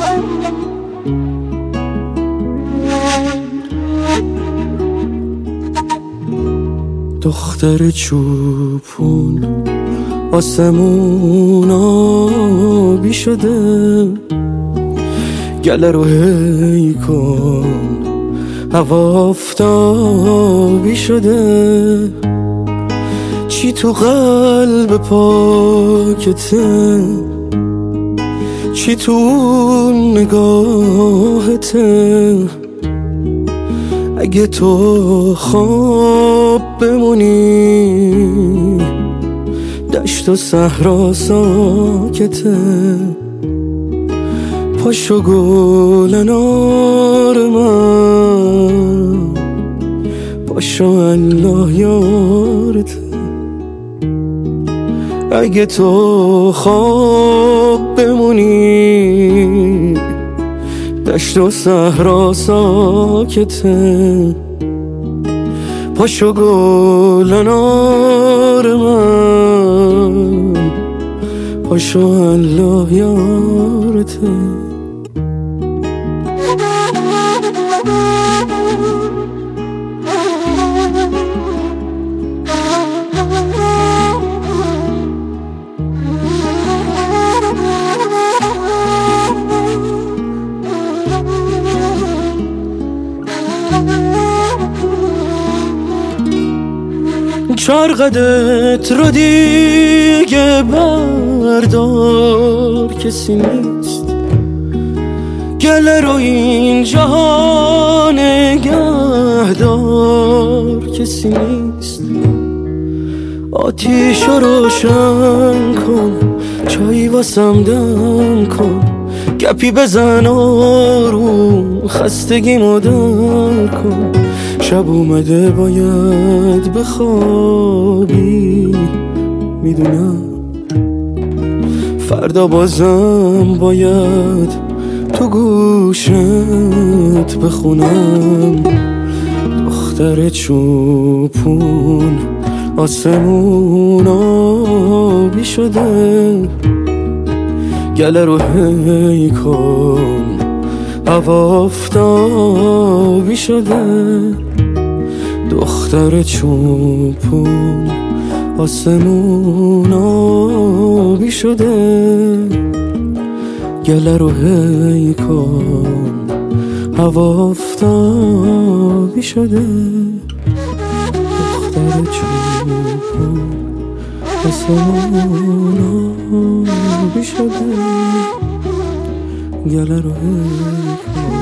دختر چوپون آسمون آبی شده، گله رو هی کن هوا آفتابی شده. چی تو قلب پاکته، چی تو نگاهته. اگه تو خواب بمونی دشت و صحرا ساکته. پاشو گل انار من، پاشو الله یارته. اگه تو خواب بمونی دشت و صحرا ساکته. پاشو گل انار من، پاشو الله یارته. چرقدت رو دیگه بردار، کسی نیست گله رو این جهان نگهدار، کسی نیست. آتیش رو روشن کن، چایی واسم دم کن، گپی بزن آروم، خستگیمو دم کن. شب اومده باید بخوابی، میدونم فردا بازم باید تو گوشت بخونم. دختر چوپون آسمون آبی شده، گله رو هی کن هوا آفتابی شده. دختر چوپون آسمون آبی شده، گله رو هی کن هوا آفتابی شده. دختر چوپون آسمون آبی شده، گله رو هی کن